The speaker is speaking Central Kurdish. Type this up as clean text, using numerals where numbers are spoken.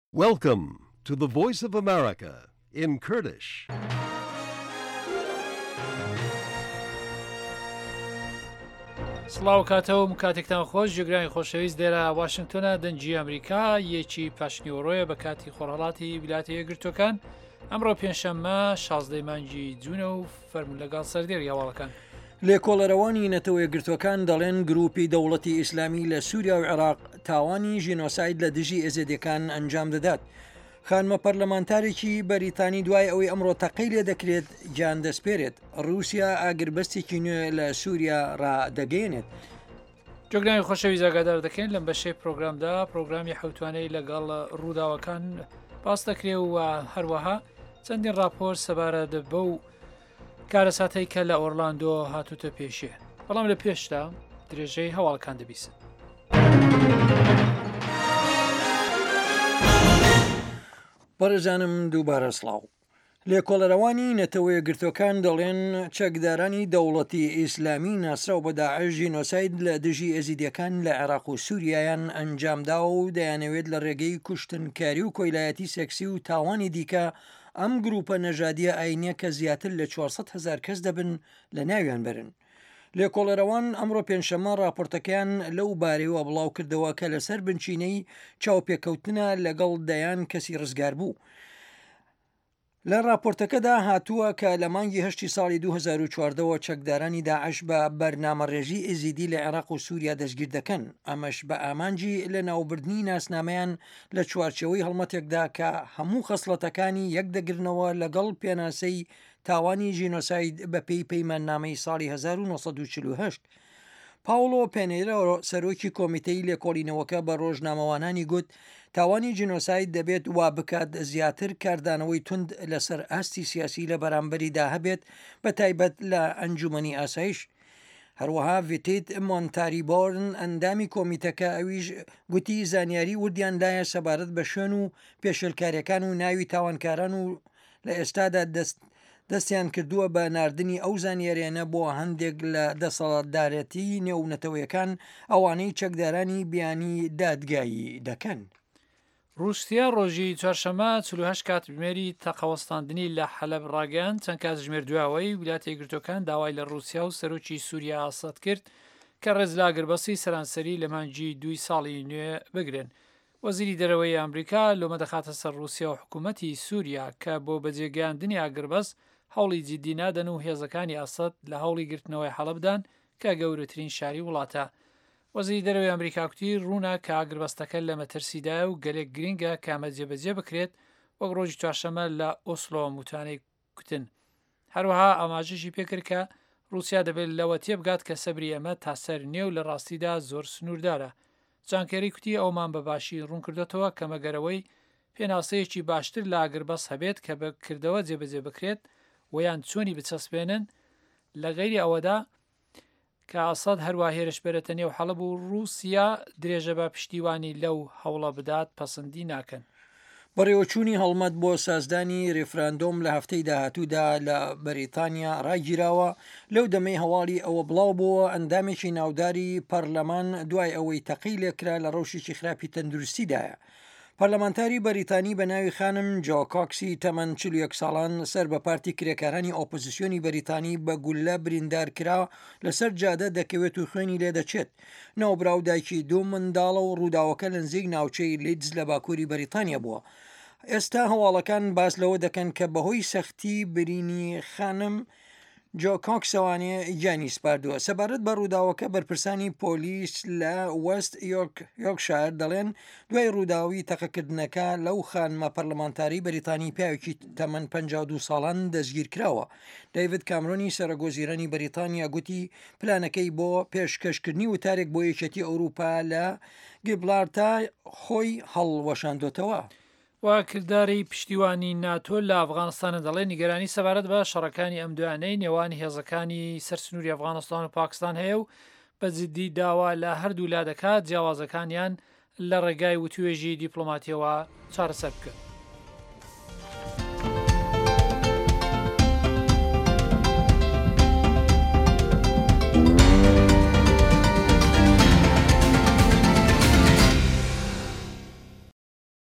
Welcome to the Voice of America in Kurdish. سڵاو کاتەوە کاتێکتان خۆش جێگرانی خۆشەویست دێرە واشنگتۆنە دەنجی ئەمریکا یەکی پاشنیوەڕۆیە بە کاتی خۆڕەڵاتی ویلاتە یەکگرتوەکان ئەمڕۆ پێنجشەممە 16 مانگی جوونە و فەرمون لەگەڵ سەردێری هەواڵەکان لێکۆڵەرەوانی نەتەوە یەکگرتوەکان دەڵێن گروپی دەوڵەتی ئیسلامی لە سووریا و عێراق تاوانی ژینۆساید لە دژی ئێزێدەکان ئەنجام دەدات. خانمە پەرلەمانتارێکی بەریتانی دوای ئەوەی ئەمڕۆ تەقەی لێ دەکرێت گیان دەسپێرێت رووسیا ئاگربەستێکی نوێ لە سووریا ڕادەگەێنێت. جۆگرانی خۆشەویست ئاگادار دەکەین لەم بەشەی پرۆگرامدا پرۆگرامی حوتوانەی لەگەڵ ڕووداوەکان باس دەکرێ و هەروەها چەندین راپۆر سەبارەت بە و کارەساتەی کە لە ئۆرلاندۆ هاتوتە پێشێ بەڵام لە پێشدا درێژەی هەواڵەکان دەبیسن. بەڕێزانم دووبارە سڵاو. لێکۆڵەرەوانی نەتەوە یەکگرتوەکان دەڵێن چەکدارانی دەوڵەتی ئیسلامی ناسراو بە داعش ژینۆساید لە دژی ئەزیدیەکان لە عێراق و سووریایان ئەنجامدا و دەیانەوێت لە ڕێگەی کوشتنکاری و کۆیلایەتی سێکسی و تاوانی دیکە ئەم گروپە نەژادیە ئاینیە کە زیاتر لە 400,000 کەس دەبن لە ناویان برن. لێکۆڵەرەوان ئەمڕۆ پێنجشەممە راپۆرتەکەیان لەو بارەوە بڵاو کردەوە کە لەسەر بنچینەی چاوپێکەوتنە لەگەڵ دەیان کەسی ڕزگار بوو. لە راپۆرتەکەدا هاتووە کە لە مانگی هەشتی ساڵی 2014ەوە چەکدارانی داعش بە بەرنامەڕێژی ئێزیدی لە عێراق و سووریا دەستگیر دەکەن، ئەمەش بە ئامانجی لە ناوبردنی ناسنامەیان لە چوارچەوەی هەڵمەتێکدا کە هەموو خەسڵەتەکانی یەک دەگرنەوە لەگەڵ پێناسەی تاوانی ژینۆساید بە پێی پەیماننامەی ساڵی 1948. پاولۆ پێنێرە سەرۆکی کۆمیتەی لێکۆڵینەوەکە بە ڕۆژنامەوانانی گوت تاوانی جینۆساید دەبێت وا بکات زیاتر کاردانەوەی تند لەسەر ئاستی سیاسی لە بەرامبەریدا هەبێت بە تایبەت لە ئەنجومەنی ئاسایش. هەروەها ڤیتیت مۆنتاریبۆرن ئەندامی کۆمیتەکە ئەویش گوتی زانیاری وردیان لایە سەبارەت بە شوێن و پێشلکاریەکان و ناوی تاوانکاران و لە ئێستادا دەستیان کردووە بە ناردنی ئەو زانیاریانە بۆ هەندێک لە دەسەڵاتدارەتی نێونەتەوەیەکان ئەوانەی چەکدارانی بیانی دادگایی دەکەن. رووسیا ڕۆژی چوارشەممە 48 کاتژمێری تەقەوەستاندنی لە حەلەب ڕاگەیان چەند کاتژمێر دواوەی ویلاتە یەکگرتوەکان داوای لە رووسیا و سەرۆکی سووریا ئاساد کرد کە ڕێز لە ئاگربەسی سەرانسەری لە مانگی 2 ساڵی نوێ بگرن. وەزیری دەرەوەی ئەمریکا لۆمە دەخاتە سەر رووسیا و حکوومەتی سووریا کە بۆ بەجێگەیاندنی ئاگربەس هەوڵی جددی نادەن و هێزەکانی ئاساد لە هەوڵی گرتنەوەی حەلەبدان کە گەورەترین شاری وڵاتە. وەزیری دەرەوەی ئەمریکا کوتی ڕوونا کە ئاگربەستەکە لە مەترسیدایە و گەلێک گرینگە کامە جێبەجێ بکرێت وەک ڕۆژی چوارشەممە لە ئۆسلۆ موتانەی کوتن. هەروەها ئاماژەشی پێکرد کە رووسیا دەبێت لەوە تێبگات کە سەبری ئەمە تا سەر نێو لە ڕاستیدا زۆر سنووردارە. جانکێری کوتی ئەومان بەباشی ڕوونکردێتەوە کە مەگەرەوەی پێناسەیەکی باشتر لە ئاگربەس هەبێت کە بەکردەوە جێبەجێ بکرێت ویان چۆنی بچەسپێنن لە غەیری ئەوەدا کە ئاساد هەروە هێرش بێرەتە نێو حەلەب و رووسیا درێژە بە پشتیوانی لەو هەوڵە بدات پەسەندی ناکەن. بەڕێوەچوونی هەڵمەت بۆ سازدانی ڕێفراندۆم لە هەفتەی داهاتوودا لە بەریتانیا ڕاگیراوە لەو دەمەی هەواڵی ئەوە بڵاو بووە ئەندامێکی ناوداری پەرلەمان دوای ئەوەی تەقی لێکرا لە ڕەوشێکی خراپی تەندروستیدایە. پەرلەمانتاری بەریتانی بە ناوی خانم جۆ کۆکسی تەمەن 41 ساڵان سەر بە پارتی کرێکارانی ئۆپۆزیسیۆنی بەریتانی بە گولە بریندار کرا لەسەر جادە دەکەوێت و خوێنی لێ دەچێت. ناوبراو دایکی دوو منداڵە و ڕووداوەکە لە نزیک ناوچەی لیدز لە باکووری بەریتانیا بووە. ئێستا هەواڵەکان باس لەوە دەکەن کە بەهۆی سەختی برینی خانم جۆ کۆکسەوانێ گیانی سپاردووە. سەبارەت بە ڕووداوەکە بەرپرسانی پۆلیس لە وەست یۆرکشایر دەڵێن دوای ڕووداوی تەقەکردنەکە لەو خانمە پەرلەمانتاری بەریتانی پیاوێکی تەمەن 52 ساڵان دەستگیر کراوە. دەیڤید کامرۆنی سەرۆکوەزیرانی بەریتانیا گوتی پلانەکەی بۆ پێشکەشکردنی وتارێک بۆ یەکێتی ئەوروپا لە گیبرالتار خۆی هەڵوەشاندۆتەوە. وا کردداری پشتیوانی ناتۆ لە ئەفغانستانە دەڵێ نیگەرانی سەبارەت بە شەڕەکانی ئەم دوانەی نێوانی هێزەکانی سەرسنووری ئەفغانستان و پاکستان هەیە و بە جددی داوا لە هەردوو لا دەکات جیاوازەکانیان لە ڕێگای وتوێژی دیپلۆماتیەوە چارەسەر بکەن.